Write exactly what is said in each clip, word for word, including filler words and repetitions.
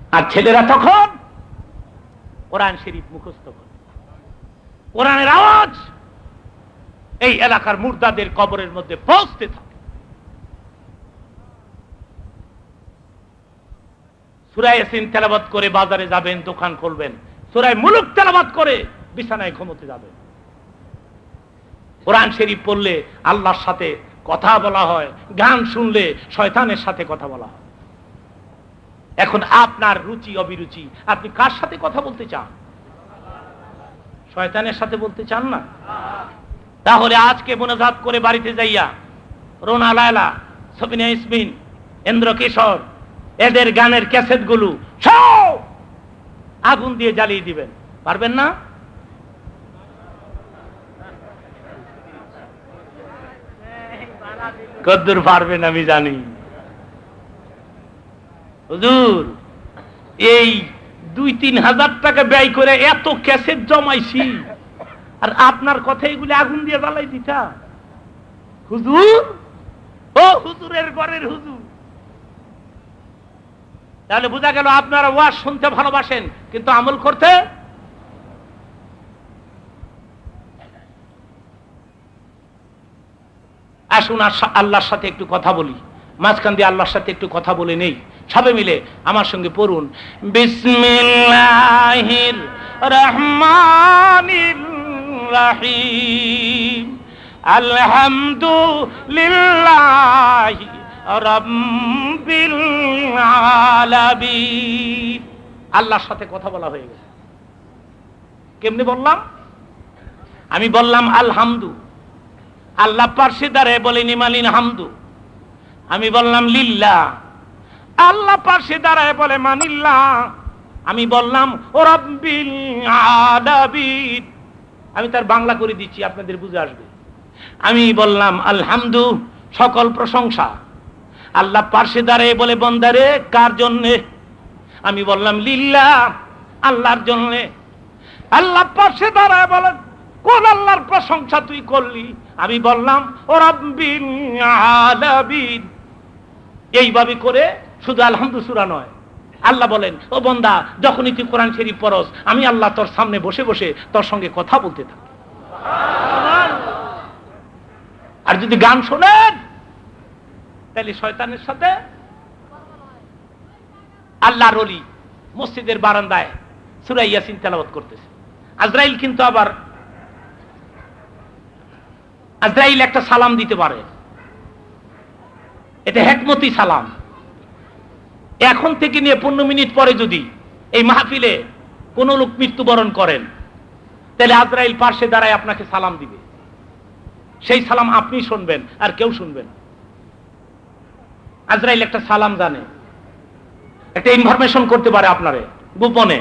আর ছেলেরা তখন কোরআন শরীফ মুখস্থ করে, কোরআনের আওয়াজ এই এলাকার মুর্দাদের কবরের মধ্যে পৌঁছতে থাকে। সূরা ইয়াসিন তেলাওয়াত করে বাজারে যাবেন, দোকান খুলবেন, সূরা মুলক তেলাওয়াত করে বিছানায় ঘুমোতে যাবেন। কোরআন শরীফ পড়লে আল্লাহর সাথে কথা বলা হয়, গান শুনলে শয়তানের সাথে কথা বলা হয়। এখন আপনার রুচি অভিরুচি, আপনি কার সাথে কথা বলতে চান? শয়তানের সাথে বলতে চান না? তাহলে আজকে মোনাজাত করে বাড়িতে যাইয়া রোনা লায়লা, সবিনা ইসমিন, ইন্দ্র কিশোর এদের গানের ক্যাসেটগুলো সব আগুন দিয়ে জ্বালিয়ে দিবেন। পারবেন না? কদ্দুর পারবেন আমি জানি। হুজুর, এই দুই তিন হাজার টাকা ব্যয় করে এত ক্যাসেট জমাইছি, আর আপনার কথা এগুলি আগুন দিয়ে জ্বালাই দিতা? হুজুর, ও হুজুরের ঘরের হুজুর। তাহলে বোঝা গেল আপনারা ওয়াজ শুনতে ভালোবাসেন, কিন্তু আমল করতে। আসুন আল্লাহর সাথে একটু কথা বলি, মাঝখান দিয়ে আল্লাহর সাথে একটু কথা বলে নেই। সবাই মিলে আমার সঙ্গে পড়ুন, বিসমিল্লাহির রহমানির রহিম, আলহামদুলিল্লাহি রাব্বিল আলামিন। আল্লাহর সাথে কথা বলা হয়ে গেছে। কেমনে বললাম? আমি বললাম আলহামদু, আল্লাহ পার্শ্বে দাঁড়ায় বলেনি মালিন হামদু। আমি বললাম লিল্লাহ, আল্লাহ পার্শ্বে দাঁড়ায় বলে মানিল্লাহ। আমি বললাম ও রাব্বিল আলামিন। আমি তার বাংলা করে দিচ্ছি, আপনাদের বুঝে আসবে। আমি বললাম আলহামদু, সকল প্রশংসা। আল্লাহ পার্শ্বে দাঁড়ায় বলে বন্দারে কার জন্যে? আমি বললাম লিল্লাহ, আল্লাহর জন্যে। আল্লাহ পার্শ্বে দাঁড়ায় বলে কোন আল্লাহর প্রশংসা তুই করলি? আমি বললাম ও রাব্বিল আলামিন। এইভাবে করে শুধু আলহামদু সূরা নয়, আল্লাহ বলেন ও বান্দা, যখনই তুই কোরআন শরীফ পড়স, আমি আল্লাহ তোর সামনে বসে বসে তোর সঙ্গে কথা বলতে থাকি। আর যদি গান শোনেন, তাহলে শয়তানের সাথে। আল্লাহর ওলি মসজিদের বারান্দায় সূরা ইয়াসিন তেলাওয়াত করতেছে। আজরাইল কিন্তু আবার আজরাইল একটা সালাম দিতে পারে, এটা হিকমতি সালাম। এখন থেকে নিয়ে পনেরো মিনিট পরে যদি এই মাহফিলে কোন লোক মৃত্যুবরণ করেন, তাহলে আজরাইল পার্শ্বে দাঁড়ায় আপনাকে সালাম দিবে। সেই সালাম আপনি শুনবেন, আর কেউ শুনবেন। আজরাইল একটা সালাম জানে, একটা ইনফরমেশন করতে পারে আপনারে গোপনে।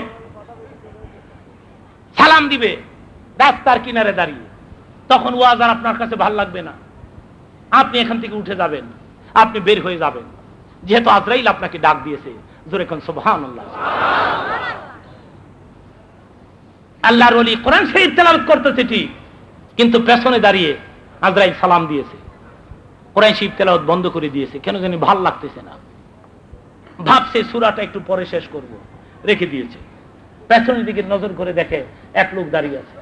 সালাম দিবে রাস্তার কিনারে দাঁড়িয়ে। তখন ওয়াজ আর আপনার কাছে ভাল লাগবে না, আপনি এখান থেকে উঠে যাবেন, আপনি বের হয়ে যাবেন, যেহেতু আজরাইল আপনাকে ডাক দিয়েছে। জোরে কোন সুবহানাল্লাহ। আল্লাহর ওলি কোরআন শরীফ তেলাওয়াত করতেছে ঠিক, কিন্তু পেছনে দাঁড়িয়ে আজরাইল সালাম দিয়েছে, কোরআন শরীফ তেলাওয়াত বন্ধ করে দিয়েছে। কেন জানি ভাল লাগতেছে না, ভাবছে সূরাটা একটু পরে শেষ করব, রেখে দিয়েছে। পেছনের দিকে নজর করে দেখে এক লোক দাঁড়িয়ে আছে।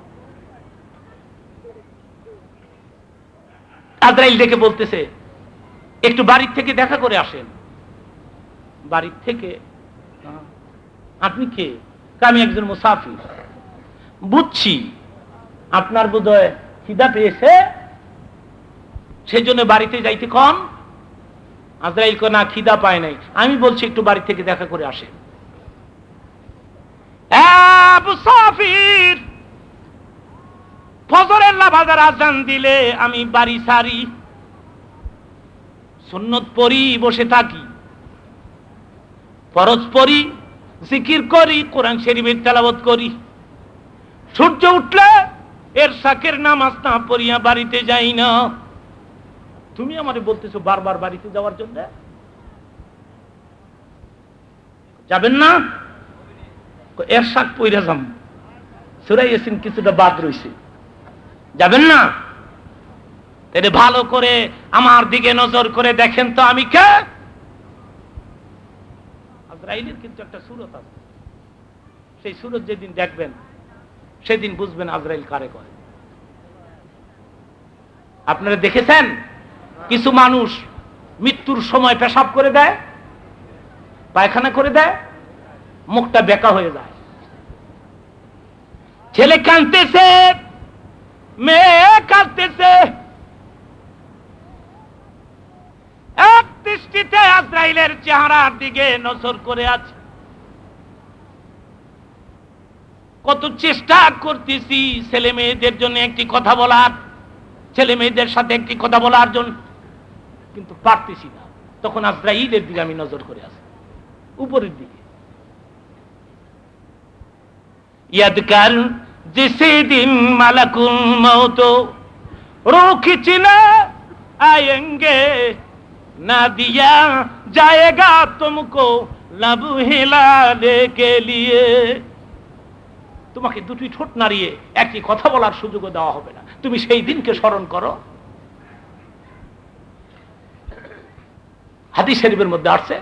আজরাইল ডেকে বলতেছে, একটু বাড়ির থেকে দেখা করে আসেন। বাড়ির থেকে? আপনি কে? আমি একজন মুসাফির। বুঝছি, আপনার বোধহয় খিদা পেয়েছে, সেই জন্য বাড়িতে যাইতে কন। আজরাইল কো না, খিদা পায় নাই। আমি বলছি একটু বাড়ি থেকে দেখা করে আসেন। মুসাফির, ফজরের নামাজের আযান দিলে আমি বাড়ি সারি, সুন্নত পড়ি, বসে থাকি, ফরজ পড়ি, জিকির করি, কোরআন শরীফের তেলাওয়াত করি। সূর্য উঠলে এর শাকের নামাজ না পড়িয়া বাড়িতে যাই না। তুমি আমারে বলতেছো বারবার বাড়িতে যাওয়ার জন্য, যাবেন না? এর শাক পইরা যাম, সূরা ইয়াসিন কিছুটা বাদ রইছে, যাবেন না? এটা ভালো করে আমার দিকে নজর করে দেখেন তো আমি কে। আজরাইলের কিন্তু একটা সূরত আছে, সেই সূরত যেদিন দেখবেন সেদিন বুঝবেন আজরাইল কারে কয়। আপনারা দেখেছেন কিছু মানুষ মৃত্যুর সময় পেশাব করে দেয়, পায়খানা করে দেয়, মুখটা বেঁকা হয়ে যায়। ছেলে কাঁদতেছে, মেয়ে কাঁদতেছে, এক দৃষ্টিতে আজরাইলের চেহারার দিকে নজর করে আছে। কত চেষ্টা করতেছি ছেলে মেয়েদের জন্য একটি কথা বলার, ছেলে মেয়েদের সাথে একটি কথা বলার জন্য, কিন্তু পারতেছি না। তখন আজরাইলের দিকে আমি নজর করে আছি, উপরের দিকে। ইয়াদকার जिसे दिन मलकुल मौत रूह खींचने आएंगे ना दिया जाएगा तुमको लब हिलाने के लिए। তোমাকে দুটি ঠোঁট নাড়িয়ে একটি কথা বলার সুযোগ দেওয়া হবে না, তুমি সেই দিনকে স্মরণ করো। হাদিস শরীফের মধ্যে আছে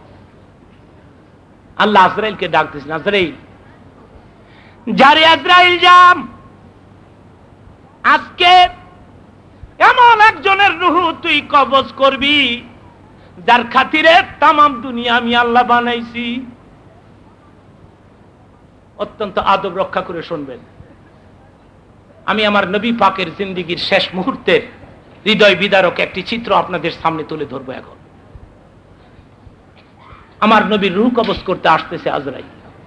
আল্লাহ আজরাইলকে ডাক দিয়েছেন, আজরাইল যারে আজরাইল যাম, আজকে এমন একজনের রূহ তুই কবজ করবি যার খাতিরে তামাম দুনিয়া আমি আল্লাহ বানাইছি। অত্যন্ত আদব রক্ষা করে শুনবেন। আমি আমার নবী পাকের জিন্দেগীর শেষ মুহূর্তের হৃদয় বিদারক একটি চিত্র আপনাদের সামনে তুলে ধরবো। এখন আমার নবীর রূহ কবজ করতে আসতেছে আজরাইল।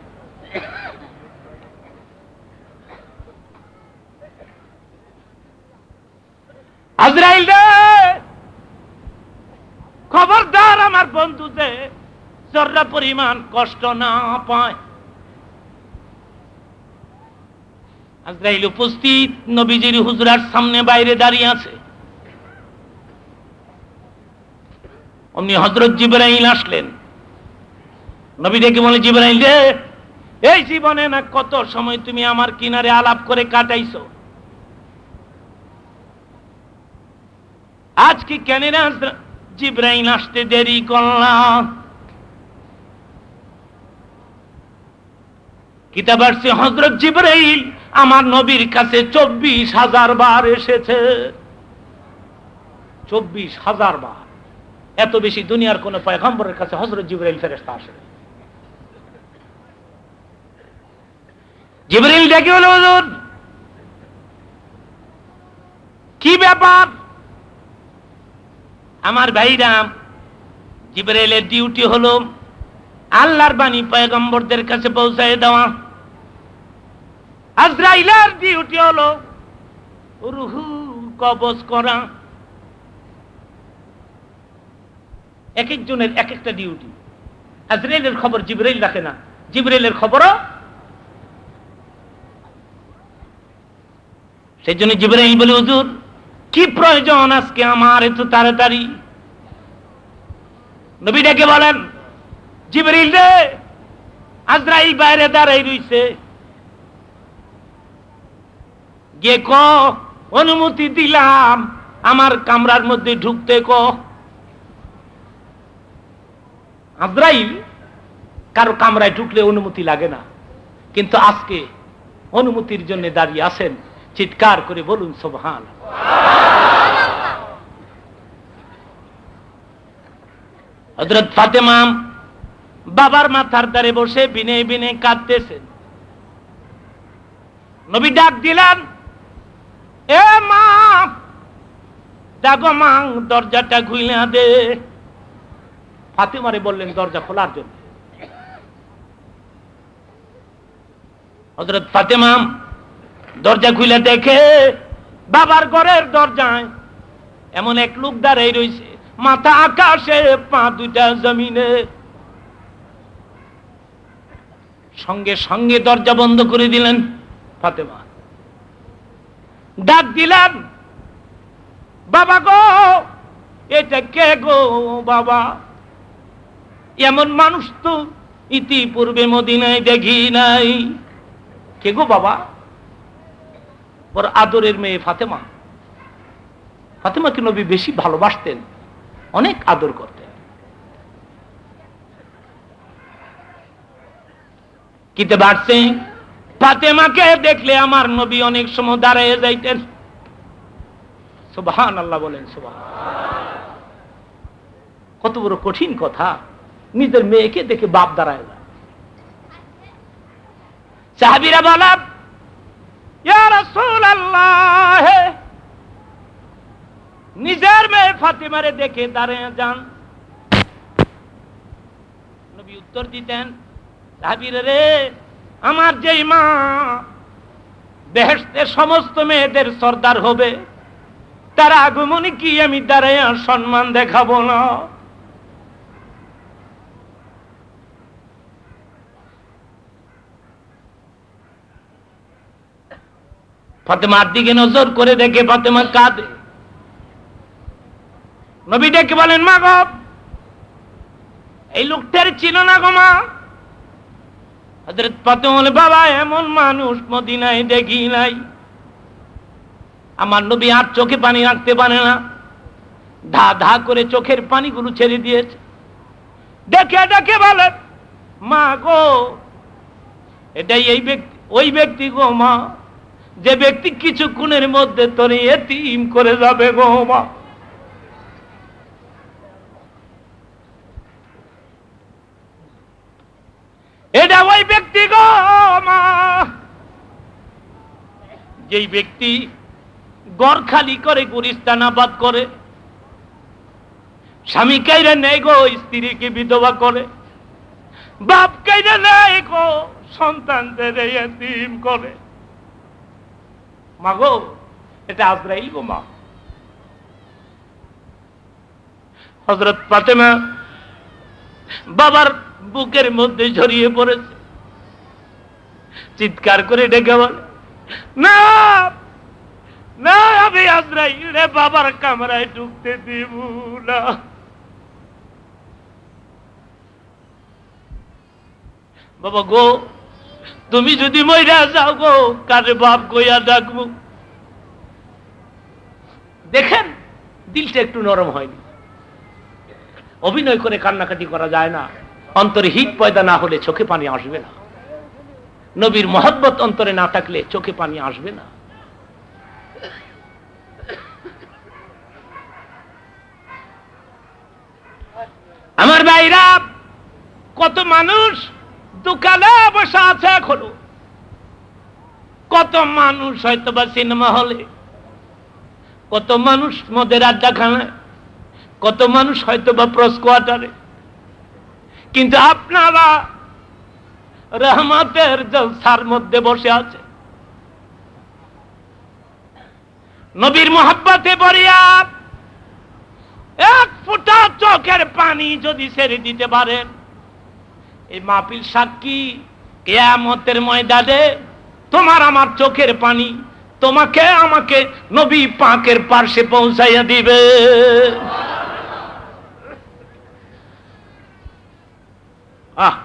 আজরাইল রে, খবরদার আমার বন্ধুতে জর্রা পরিমাণ কষ্ট না পায়। আজরাইল উপস্থিত নবীজির হুজরার সামনে বাইরে দাঁড়িয়ে আছে। অমনি হযরত জিবরাইল আসলেন। নবী ডেকে বলে, জিবরাইল রে, এই জীবনে না কত সময় তুমি আমার কিনারে আলাপ করে কাটাইছো, আজ কি কেন না জিবরাইল আসতে দেরি করলাম? কিতাব আছে হযরত জিবরাইল আমার নবীর কাছে চব্বিশ হাজার বার এসেছে। চব্বিশ হাজার বার। এত বেশি দুনিয়ার কোন পয়গম্বরের কাছে হযরত জিবরাইল ফেরেশতা আসে। জিবরাইল ডেকে বলে, হুজুর কি ব্যাপার? আমার ভাইরা, জিবরাইলের ডিউটি হলো আল্লাহর বাণী পয়গম্বরদের কাছে পৌঁছায় দেওয়া, আজরাইলের ডিউটি হলো রূহ কবজ করা। এক একজনের এক একটা ডিউটি। আজরাইলের খবর জিবরাইল রাখে না, জিবরাইলের খবরও সেই জন্য জিবরাইল বলে, হুজুর কি প্রয়োজন আজকে আমার এত তাড়াতাড়ি? নবী ডেকে বলেন, জিবরাইল রে, আজরাইল বাইরে দাঁড়াই রইছে, গিয়ে ক অনুমতি দিলাম আমার কামরার মধ্যে ঢুকতে ক। আজরাইল কারো কামরায় ঢুকলে অনুমতি লাগে না, কিন্তু আজকে অনুমতির জন্য দাঁড়িয়ে আছেন। চিৎকার করে বলুন সুবহানাল্লাহ। হযরত ফাতেমা বাবার মাথার ধারে বসে বিনে বিনে কাঁদতেছেন। নবী ডাক দিলেন, এ মা, ডাকো মা, দরজাটা খুইলা দে। ফাতেমারে বললেন দরজা খোলার জন্য। হযরত ফাতেমা দরজা খুলে দেখে বাবার ঘরের দরজায় এমন এক লোক দাঁড়াই রয়েছে, মাথা আকাশে, পা দুইটা জমিনে। সঙ্গে সঙ্গে দরজা বন্ধ করে দিলেন ফাতেমা। ডাক দিলেন, বাবা গো, এটা কে গো বাবা? এমন মানুষ তো ইতিপূর্বে মদিনায় দেখি নাই। কে গো বাবা? ওর আদরের মেয়ে ফাতেমা। ফাতেমাকে নবী বেশি ভালোবাসতেন, অনেক আদর করতেন। কিতে বাড়ছে ফাতেমাকে দেখলে আমার নবী অনেক সময় দাঁড়িয়ে যাইতেন। সুবহানাল্লাহ বলেন, সুবহানাল্লাহ। কত বড় কঠিন কথা, নিজের মেয়েকে দেখে বাপ দাঁড়ায় যায়। সাহাবীরা বলে, ইয়া রাসূলুল্লাহ, নিজের মেয়ে ফাতেমারে দেখে দাঁড়িয়ে যান। নবী উত্তর দিতেন, সাহাবীরা রে, আমার যেই মা বেহেশতের সমস্ত মেয়েদের সর্দার হবে, তার আগমনে কি আমি দাঁড়ায় সম্মান দেখাবো না? ফাতেমার দিকে নজর করে দেখে ফাতেমা কাঁদে। নবী ডেকে বলেন, মা গো, এই লোকটার ছিল না গো মা। হযরত ফাতেমা বলে, বাবা, এমন মানুষ মদিনায় দেখি নাই। আমার নবী আর চোখে পানি রাখতে পারে না, ধা ধা করে চোখের পানিগুলো ছেড়ে দিয়েছে। দেখে দেখে বলে, মা গো, এটাই এই ব্যক্তি, ওই ব্যক্তি গো মা, যে ব্যক্তি কিছুক্ষণের মধ্যে তোর এতিম করে যাবে গো মা। এটা ওই ব্যক্তি গো মা, যেই ব্যক্তি ঘর খালি করে গুলিস্তান আবাদ করে, স্বামী কাইরে নেই গো, স্ত্রীকে বিধবা করে, বাপ কাইরে নেই গো, সন্তানদের এতিম করে। মা গো, এটা আজরাইল গো মা। হযরত ফাতেমা বাবার বুকের মধ্যে জড়িয়ে পড়েছে, চিৎকার করে ডেকে বলে, না না, আমি আজরাইল বাবার কামরায় ঢুকতে দিব না। বাবা গো, তুমি যদি মইরা যাও গো, কারে বাপ কইয়া ডাকবো? দেখেন, দিলটা একটু নরম হয়নি। অভিনয় করে কান্নাকাটি করা যায় না। অন্তরে হিত পয়দা না হলে চোখে পানি আসবে না। নবীর মহব্বত অন্তরে না থাকলে চোখে পানি আসবে না। আমার ভাইরা, কত মানুষ দোকানে বসে আছে এখনো, কত মানুষ হয়তো বা সিনেমা হলে, কত মানুষ মদের আড্ডাখানায়, কত মানুষ হয়তো বা প্রস কোয়ার্টারে, কিন্তু আপনারা রহমতের জলসার মধ্যে বসে আছে। নবীর মহব্বতে বরিয়া এক ফোঁটা চোখের পানি যদি ছেড়ে দিতে পারেন, এই মাহফিল সাক্ষী, কিয়ামতের ময়দানে তোমার আমার চোখের পানি তোমাকে আমাকে নবী পাকের পাশে পৌঁছাইয়া দিবে। আহ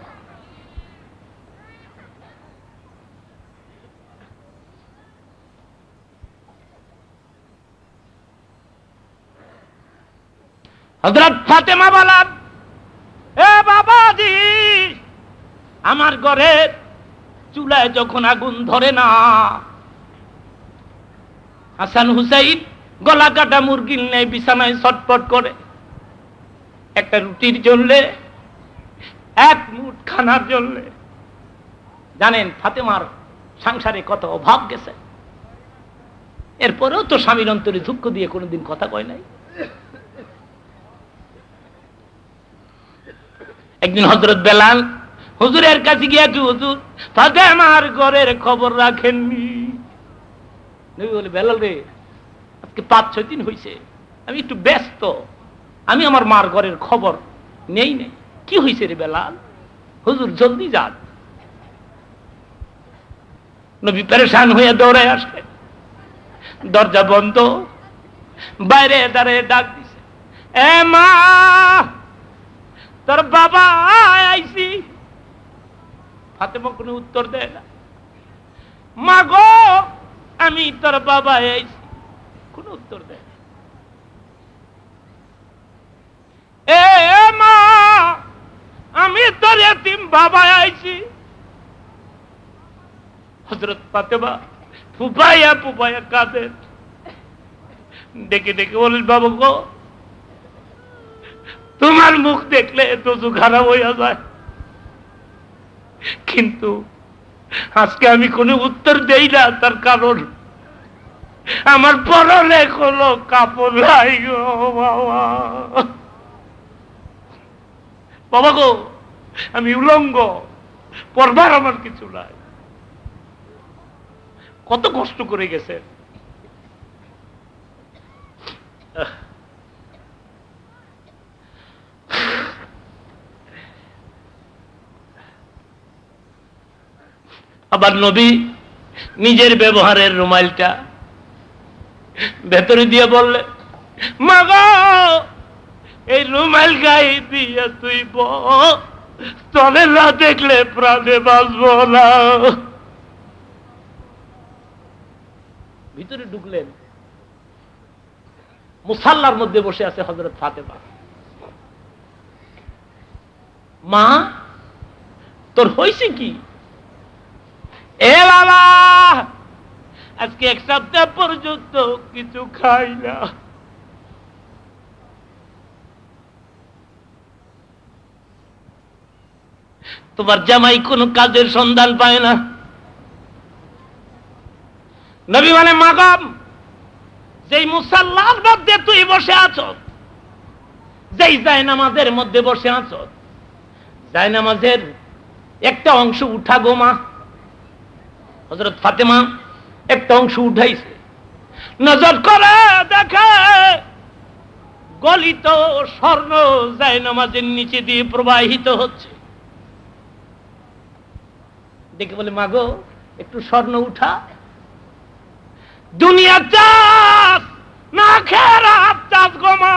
হযরত ফাতেমা বলেন, এ বাবাজি, আমার ঘরের চুলায় যখন আগুন ধরে না, হাসান হুসাইন গলা কাটা মুরগির নেই বিছানায় ছটফট করে, একটা রুটির জন্য, এক মুঠ খানার জন্য। জানেন ফাতেমার সংসারে কত অভাব গেছে, এরপরেও তো স্বামীর অন্তরে দুঃখ দিয়ে কোনোদিন কথা কয় নাই। একদিন হযরত বেলাল হুজুরের কাছে গিয়ে, হুজুর, ফাতেমার ঘরের খবর রাখেননি। নবী বলে, বেলাল রে, আজকে পাঁচ ছয় দিন হয়েছে, আমি একটু ব্যস্ত, আমি আমার মার ঘরের খবর নেই নেই। কি হয়েছে রে বেলাল? হুজুর জলদি যান। নবী পেরেশান হয়ে দৌড়ে আসে, দরজা বন্ধ, বাইরে দাঁড়িয়ে ডাক দিছে, এ মা, তোর বাবা আইছি। ফাতেমা কোনো উত্তর দেয় না। মা গো, আমি তোর বাবা আইছি, কোনো উত্তর দেয় না। এ মা, আমি তোর এতিম বাবা আইছি, হযরত ফাতেমা ফুপাইয়া ফুপাইয়া কাঁদেন, ডেকে ডেকে বলেন, বাবা গো, তোমার মুখ দেখলে তো খারাপ হইয়া যায়, কিন্তু আজকে আমি কোনো উত্তর দেই না, তার কারণ আমার পরনে কোনো কাপড় নাই গো বাবা। বাবা গো, আমি উলঙ্গ, পরবার আমার কিছু নাই। কত কষ্ট করে গেছে। আবার নবী নিজের ব্যবহারের রুমালটা ভেতরে দিয়ে বললে, মা গো, এই রুমাল গায়ে দিয়ে তুই তলে না দেখলে প্রাণে বাঁচব না। ভিতরে ঢুকলেন, মুসাল্লার মধ্যে বসে আছে হযরত ফাতেমা। মা, তোর হয়েছে কি? এ বাবা, আজকে এক সপ্তাহ পর্যন্ত কিছু খাই না। তোমার জামাই কোন কাজের সন্ধান পায় না। নবী বলে, মাগাম, যেই মুসাল্লার মধ্যে তুই বসে আছো, যেই জায়নামাজের মধ্যে বসে আছো, জায়নামাজের একটা অংশ উঠা গো মা। হযরত ফাতেমা একটা অংশ উঠাইছে, নজর করে দেখে গলিত স্বর্ণ জায়নামাজের নিচে দিয়ে প্রবাহিত হচ্ছে। দেখে বলে, মাগো, একটু স্বর্ণ উঠা। দুনিয়া চাস না খেরাত চাস গো মা,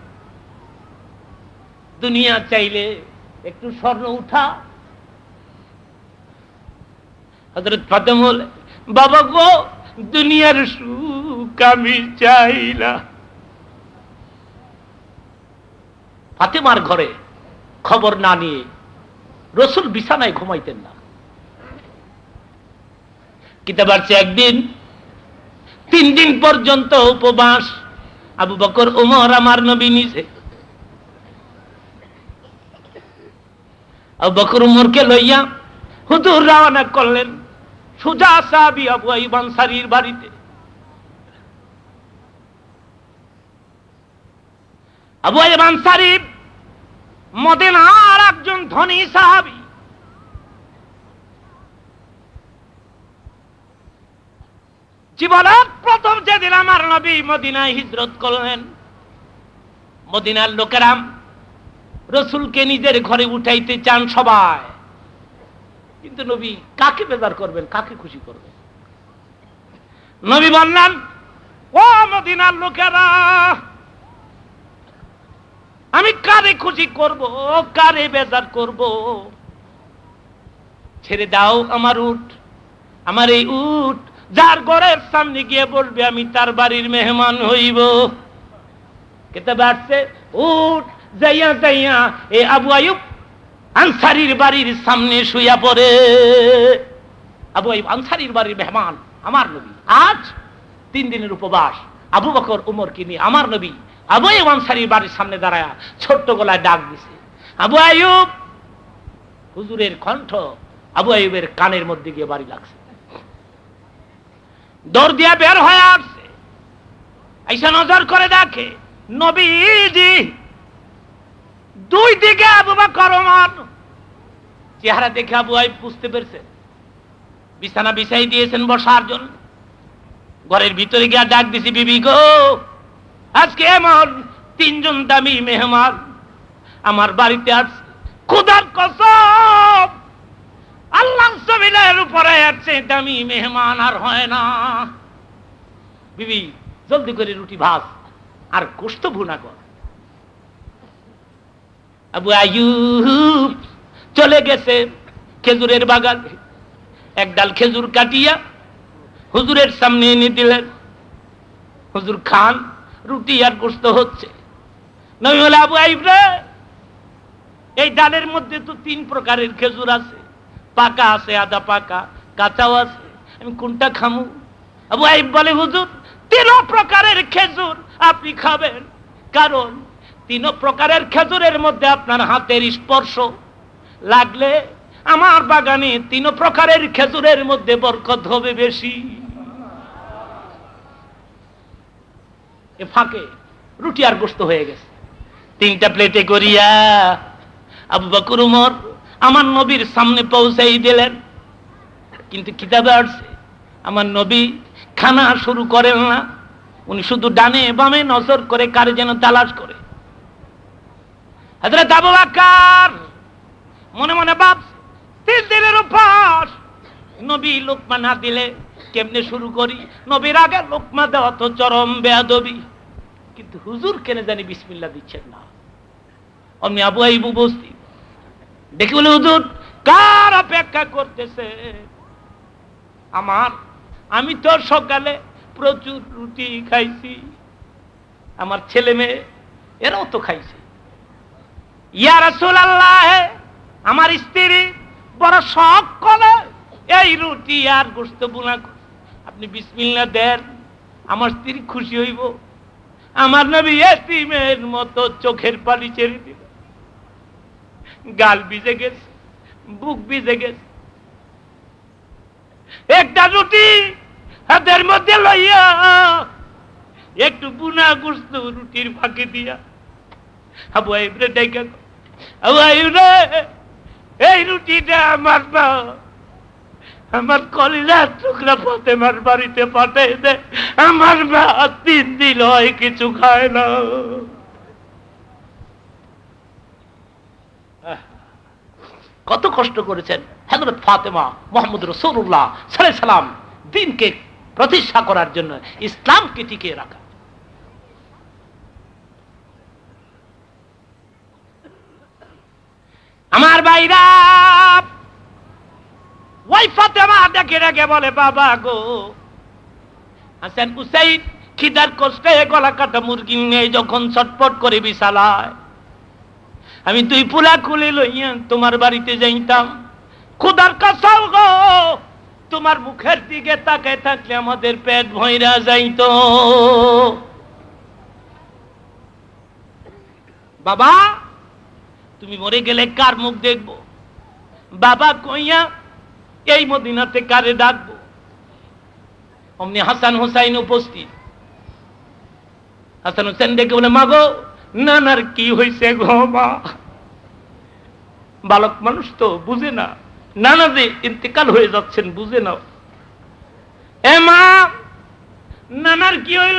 দুনিয়া চাইলে একটু স্বর্ণ উঠা। হযরত ফাতেমা বলে, বাবা গো, দুনিয়ার সুখ আমি চাই না। ফাতেমার ঘরে খবর না নিয়ে রাসূল বিছানায় ঘুমাইতেন না। কিতাব আছে একদিন তিন দিন পর্যন্ত উপবাস। আবু বকর, ওমর, আমার নবী নিজে। আবু বকর ওমরকে লইয়া হুজুর রওনা করলেন সুজা সাহাবী আবু আইয়ুব আনসারীর বাড়িতে। আবু আইয়ুব আনসারী মদিনার একজন ধনী সাহাবী। জীবনের প্রথম যেদিন আমার নবী মদিনায় হিজরত করলেন, মদিনার লোকেরা রাসূলকে নিজের ঘরে উঠাইতে চান সবাই, কিন্তু নবী কাকে বেজার করবেন, কাকে খুশি করবেন? নবী বললেন, ও মদিনার লোকেরা, আমি কারে খুশি করব, কারে বেজার করব? ছেড়ে দাও আমার উট, আমার এই উট যার ঘরের সামনে গিয়ে বলবে আমি তার বাড়ির মেহমান হইব। কিতাবে আছে, উট যাইয়া যাইয়া এই আবু আইয়ুব আনসারীর বাড়ির সামনে শুইয়া পড়ে। আবু আইয়ুব আনসারীর বাড়ির মেহমান আমার নবী। আজ তিন দিনের উপবাস, আবু বকর ওমরকে নিয়ে আমার নবী আবু আইয়ুব আনসারীর বাড়ির সামনে দাঁড়ায়া ছোট্ট গলায় ডাক দিছে, আবু আইয়ুব। হুজুরের কণ্ঠ আবু আইয়ুবের কানের মধ্যে গিয়ে বাড়ি লাগছে। দৌড় দিয়া বের হয়ে আসছে, আইসা নজর করে দেখে নবীজি দুই দিকে আবু বকর ওমর। চেহারা দেখে আবু আইয়ুব বুঝতে পেরেছে বিছানা বিছাই দিয়েছেন বসার জন্য। ঘরের ভিতরে গিয়া ডাক দিছি, বিবি গো, আজকে এমন তিনজন দামি মেহমান আমার বাড়িতে আছে, খোদার কসম আল্লাহর জমিনের উপরে আছে দামি মেহমান আর হয় না। বিবি জলদি করে রুটি ভাজ আর গোশত ভুনা কর। আবু আইয়ুব চলে গেছে খেজুরের বাগানে, এক ডাল খেজুর কাটিয়া হুজুরের সামনে এনে দিলেন। হুজুর খান, রুটি আর গোশত হচ্ছে। নবী বলে, আবু আইয়ুব রে, এই ডালের মধ্যে তো তিন প্রকারের খেজুর আছে, পাকা আছে, আধা পাকা, কাঁচাও আছে। আমি কোনটা খামু? আবু আইব বলে, হুজুর তিন প্রকারের খেজুর আপনি খাবেন, কারণ তিন প্রকারের খেজুরের মধ্যে আপনার হাতের স্পর্শ লাগলে আমার বাগানে তিন প্রকারের খেজুরের মধ্যে বরকত হবে বেশি। এ ফাঁকে রুটি আর গোশত হয়ে গেছে, তিনটা প্লেটে করিয়া আবু বকর উমর আমার নবীর সামনে পৌঁছাই দিলেন। কিন্তু কিতাবে আসছে আমার নবী খানা শুরু করেন না, উনি শুধু ডানে বামে নজর করে কারে যেন তালাশ করে। হযরত আবু বকর মনে মনে ভাবছে তিন দিনের উপাস, নবী লোকমা না দিলে কেমনে শুরু করি? নবীর আগে লোকমা দেওয়া তো চরম বেয়াদবি। কিন্তু হুজুর কেন জানি বিসমিল্লাহ দিচ্ছেন না। অমনি আবু আইব উপস্থিত, দেখি বলে, হুজুর কার অপেক্ষা করতেছে? আমার, আমি তো সকালে প্রচুর রুটি খাইছি, আমার ছেলে মেয়ে এরাও তো খাইছে। ইয়া রাসূলুল্লাহ, আমার স্ত্রী বড় শখ করে এই রুটি আর গোশত বুনা, আপনি বিসমিল্লাহ দেন, আমার স্ত্রী খুশি হইব। আমার নবী এতিমের মতো চোখের পানি ছেড়ে দিল, গাল ভিজে গেছে, বুক ভিজে গেছে। একটা রুটি হাতের মধ্যে লইয়া একটু বুনা গোশত রুটির ফাঁকে দিয়া আবু আইব রে ডাইকা, আবু আইব রে, এই রুটিটা আমার না, আমার কলিজার টুকরা ফাতেমার বাড়িতে পাঠাই দে, আমার মা তিন দিন হয় কিছু খায় না। কত কষ্ট করেছেন হযরত ফাতেমা মুহাম্মদ রাসূলুল্লাহ সাল্লাল্লাহু আলাইহি সাল্লাম দ্বীনকে প্রতিষ্ঠা করার জন্য, ইসলামকে টিকিয়ে রাখা। আমার ভাইরা, ওই ফাতেমা ডেকে ডেকে বলে, বাবা গো, হাসান হুসাইন খিদার কষ্টে গলা কাটা মুরগি নিয়ে যখন ছটফট করে বিছালায়, আমি দুই পুলা খুলে লইয়া তোমার বাড়িতে যাইতাম, খুদার কসম গো, তোমার মুখের দিকে তাকায় থাকলে আমাদের পেট ভইরা যাইত। বাবা তুমি মরে গেলে কার মুখ দেখবো? বাবা কইয়া এই মদিনাতে কারে ডাকবো? অমনি হাসান হুসাইন উপস্থিত। হাসান হুসাইন ডেকে বলে, মা গো, নানার কি হয়েছে গো মা? বালক মানুষ তো বুঝে না, নানা যে ইন্তেকাল হয়ে যাচ্ছেন বুঝে না। এ মা, নানার কি হইল?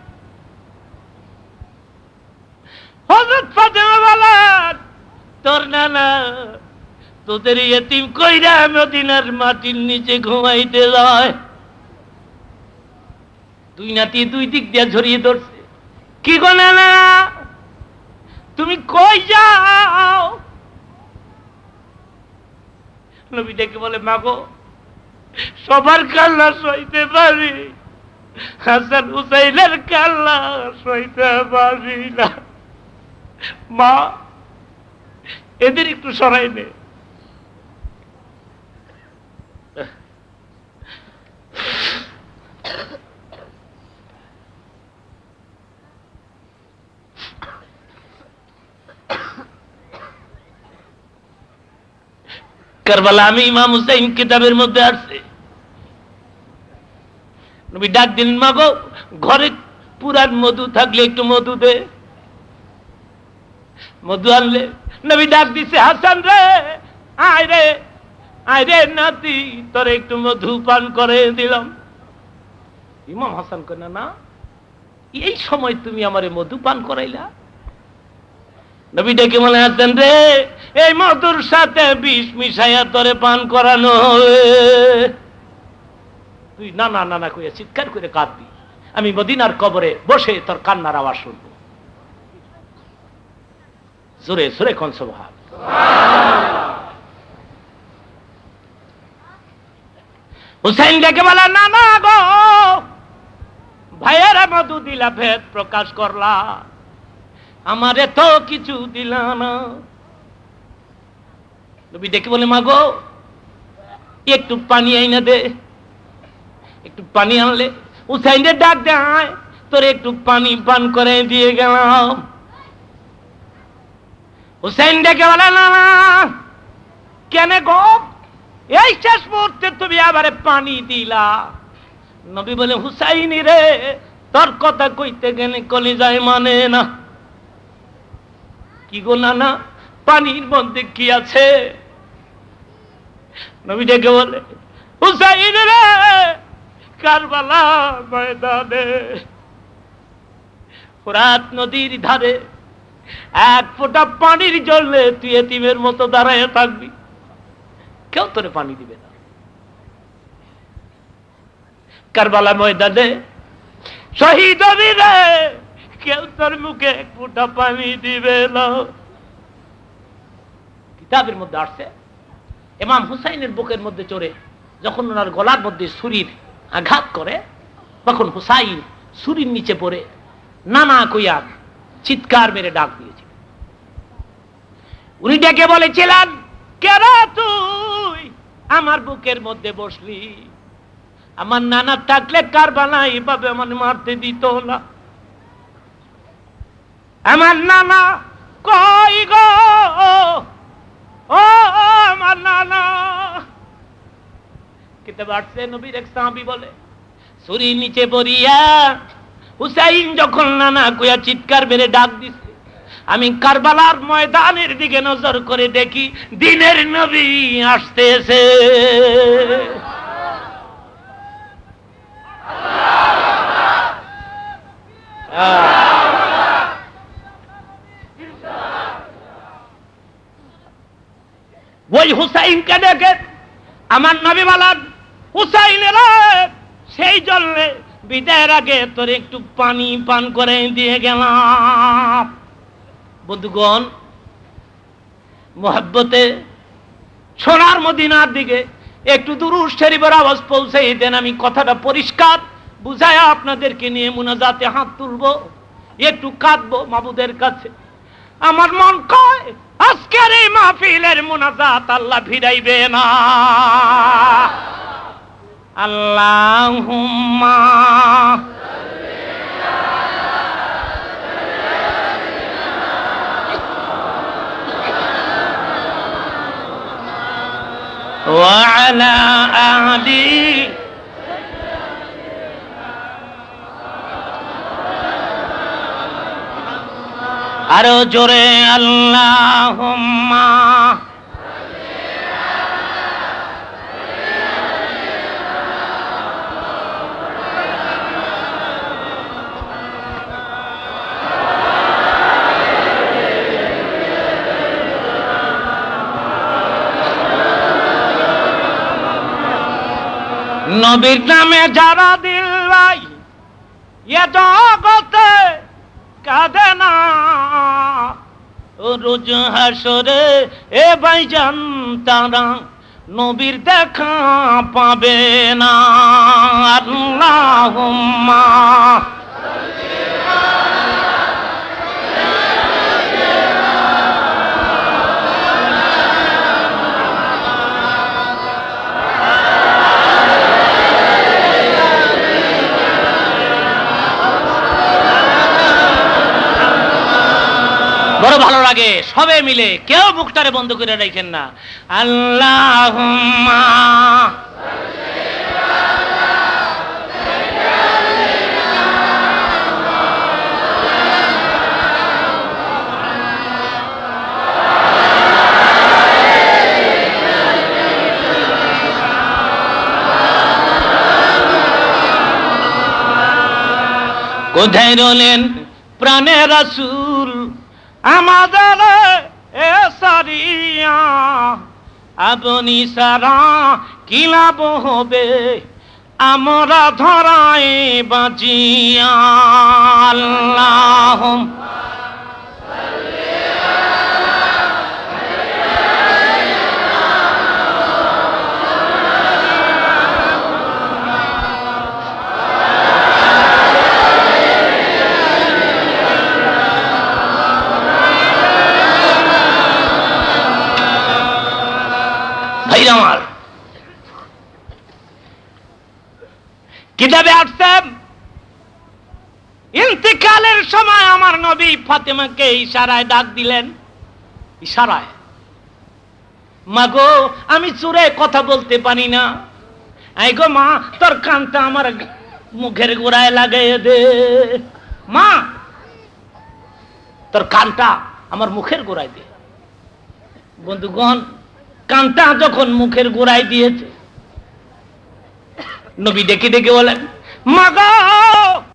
হযরত ফাতেমা বলেন, তোর নানা তোদের ইয়েতিম কইরা মদিনার মাটির নিচে ঘুমাইতে যায়। দুই নাতি দুই দিক দিয়ে ঝরিয়ে ধরছে। কি গো নানা, তুমি কই যাও? নবী ডেকে বলে, মা গো, সবার কান্না সইতে পারি, হাসান হুসাইনের কান্না সইতে পারি না। মা, এদের একটু সরাই নে। কারবালা আমি ইমাম হুসাইন কিতাবের মধ্যে আসছে, নবী ডাক দিলেন, মা গো, ঘরে পুরান মধু থাকলে একটু মধু দে। মধু আনলে নবী ডাক দিছে, হাসান রে, আয় রে, আয় রে নাতি, তোর একটু মধু পান করে দিলাম। ইমাম হাসান কয়, না, এই সময় তুমি আমারে মধু পান করাইলা? নবী ডেকে বলে, হাসান রে, এই মধুর সাথে বিষ মিশাইয়া তোরে পান করানো হবে। তুই না না না না কইয়া চিৎকার করে কাঁদবি, আমি মদিনার কবরে বসে তোর কান্নার আওয়াজ শুনবো। জোরে জোরে কোন সুবহান। হুসাইন ডেকে বলে, না না গো, ভাইয়েরা মধু দিলা, ভেদ প্রকাশ করলা, আমারে তো কিছু দিলা না। নবী ডেকে বলে, মা গো, একটু পানি আইনা দে। একটু পানি আনলে। হুসাইনের ডাক দেয়, তোরে একটু পানি পান করে দিয়ে গেলাম। হুসাইন ডেকে বলে, না না, কেন গো এই শেষ মুহূর্তে তুমি আবার পানি দিলা? নবী বলে, হুসাইন রে, তোর কথা কইতে গেলে কলিজায় মানে না। কি গো নানা, পানির মধ্যে কি আছে? নবী ডেকে বলে, হুসাইন রে, কারবালা ময়দানে ফোরাত নদীর ধারে এক ফোঁটা পানির জন্য তুই এতিমের মতো দাঁড়ায় থাকবি, কেউ তোরে পানি দিবে না। কারবালা ময়দানে শহীদ হবি রে, কেউ তোর মুখে এক ফোঁটা পানি দিবে না। কিতাবের মধ্যে আসছে, ইমাম হুসাইনের বুকের মধ্যে চড়ে যখন ওনার গলার মধ্যে ছুরির আঘাত করে, তখন হুসাইন ছুরির নিচে পড়ে নানা কইয়া চিৎকার মেরে ডাক দিয়েছিল। উনি ডেকে বলেছিলেন, কেন তুই আমার বুকের মধ্যে বসলি? আমার নানা থাকলে কারবালা এইভাবে আমার মারতে দিত না। আমার নানা কই গো, ও আমার নানা। কিতাব আসছে, নবীর এক সাহাবী বলে, ছুরির নিচে পড়িয়া হুসাইন যখন নানা কইয়া চিৎকার মেরে ডাক দিছে, আমি কারবালার ময়দানের দিকে নজর করে দেখি দিনের নবী আসতেছে। ওই হুসাইনকে দেখে আমার নবী বলেন, হুসাইনের সেই জন্য বিদায়ের আগে তোর একটু পানি পান করে দিয়ে গেলাম। বন্ধুগণ, মুহাব্বতে সোনার মদিনার দিকে একটু দুরূদ শরীফের আওয়াজ পৌঁছে দেন, আমি কথাটা পরিষ্কার বুঝায়া আপনাদেরকে নিয়ে মুনাজাতে হাত তুলবো, একটু কাঁদবো মাবুদের কাছে। আমার মন কয় আজকের এই মাহফিলের মুনাজাত আল্লাহ ফিরাইবে না। আল্লাহুম্মা ওয়া আলা আলি আরো জোরে আল্লাহুম্মা নবীর নামে যারা দিল লাই এ জগতে কাঁদে না, রোজ হাসরে এ ভাইজান তারা নবীর দেখা পাবে না। আল্লাহুম্মা বড় ভালো লাগে সবে মিলে, কেউ মুখটারে বন্ধ করে রাখেন না। আল্লাহুম্মা কোথায় রলেন প্রাণের রাসূল আমাদের এ সারিয়া, আপনি সারা কি লাভ হবে আমরা ধরাই বাজিয়া। আল্লাহুম্মা আমার কিতাবে আসছে ইন্তেকালের সময় আমার নবী ফাতেমাকে ইশারায় ডাক দিলেন, ইশারায়, মা গো আমি চুরে কথা বলতে পারি না, এই গো মা তোর কানটা আমার মুখের গোড়ায় লাগাইয়ে দে, মা তোর কানটা আমার মুখের গোড়ায় দে। বন্ধুগণ, কানটা যখন মুখের গোড়ায় দিয়েছে, নবী ডেকে ডেকে বলেন, মা গো